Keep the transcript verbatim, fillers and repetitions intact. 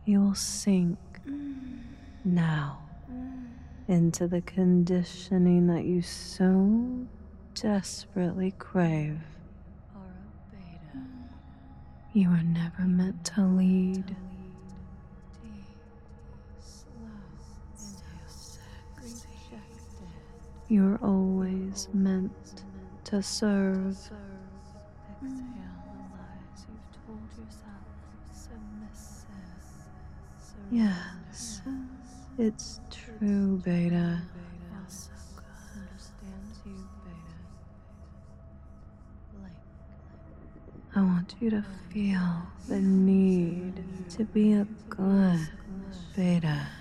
You will sink now into the conditioning that you so desperately crave. You were never meant to lead. You were always meant to serve. Yes, it's true, Beta. I want you to feel the need to be a good Beta.